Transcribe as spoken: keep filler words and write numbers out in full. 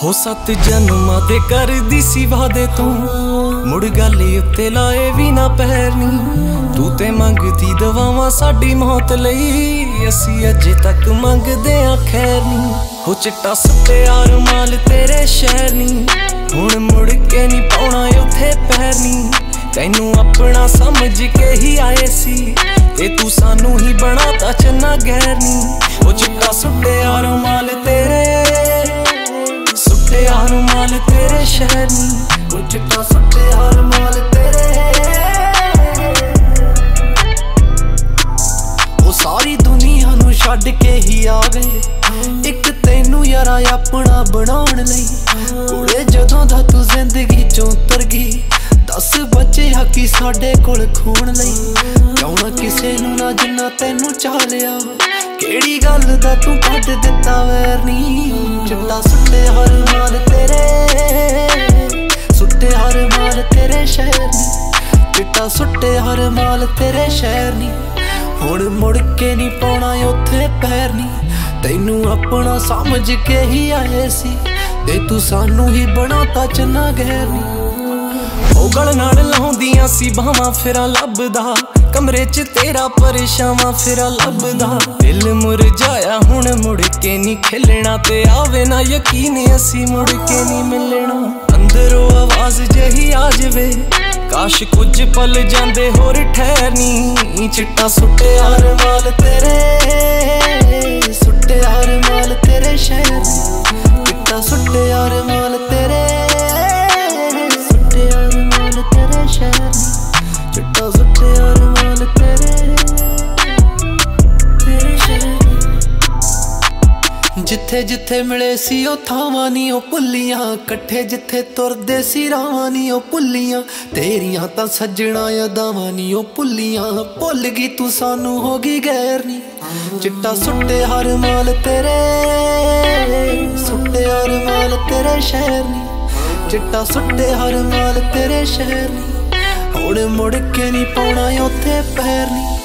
हो सत जन्मां ते करदी सी वादे तू मुड़ गल उत्ते लाए भी ना पैर नी तू ते मंगदी दवावां साडी मौत लई असी अजे तक मंगदे आ खैर नी हो चिट्टा सत्ते यार माल तेरे शहर नी हुण मुड़ के नी पाउणा उत्थे पैर नी तैनू अपना समझ के ही आए सी ते तू सानू ही बनाता चन्ना गैर नी हो चिट्टा सुट्टे यार माल तेरे सुट्टे यार माल तेरे शहर नी हो चिट्टा सुट्टे यार माल तेरे वो सारी दुनिया नू छड्ड के ही आ गए एक तैनू यारा अपना बनाउण लई कुड़े जदों दा तू जिंदगी चों उतर गई दस बचे हकी साडे कोल खून लई क्यों ना किसे नू ना जिन्ना तैनू चाह लिया केड़ी गल दा तू कढ दिता वैर नी चिट्टा सुट्टे हर माल तेरे सुट्टे हर माल तेरे शहर नी चिट्टा सुट्टे हर माल तेरे शहर नी हुण मुड़ के नी पाउणा उत्थे पैर नी तैनू अपना समझ के ही आए सी ते तू सानू ही बनाता चन्ना गैर नी ओ गल नाल लाउंदियां सी बावां फिरा लभदा कमरे च तेरा परेशावां फिरा लभदा दिल मुरझाया हुण मुड़ के नी खिलना ते आवे ना यकीन असी मुड़ के नी मिलना अंदरों आवाज जही आ जावे काश कुछ पल जांदे होर ठहर नी चिट्टा सुट्टे यार माल तेरे सुट्टे यार माल तेरे शहर चिट्टा सुट्टे यार माल तेरे सुट्टे यार माल तेरे शहर चिट्टा सुट्टे यार माल तेरे तेरे शहर जिथे जिथे मिले सी ओ थावां नी ओ भुल्लियां कट्ठे जिथे तुरदे सी रावां नी ओ भुल्लियां तेरियां तां सज्जणा अदावां नी ओ भुल्लियां भुल गई तू सानू हो गई गैर नी चिट्टा सुट्टे हर माल तेरे सुट्टे हर माल तेरे शहर नी चिट्टा सुट्टे हर माल तेरे शहर नी हुण मुड़ के नी पाउणा उत्थे पैर नी।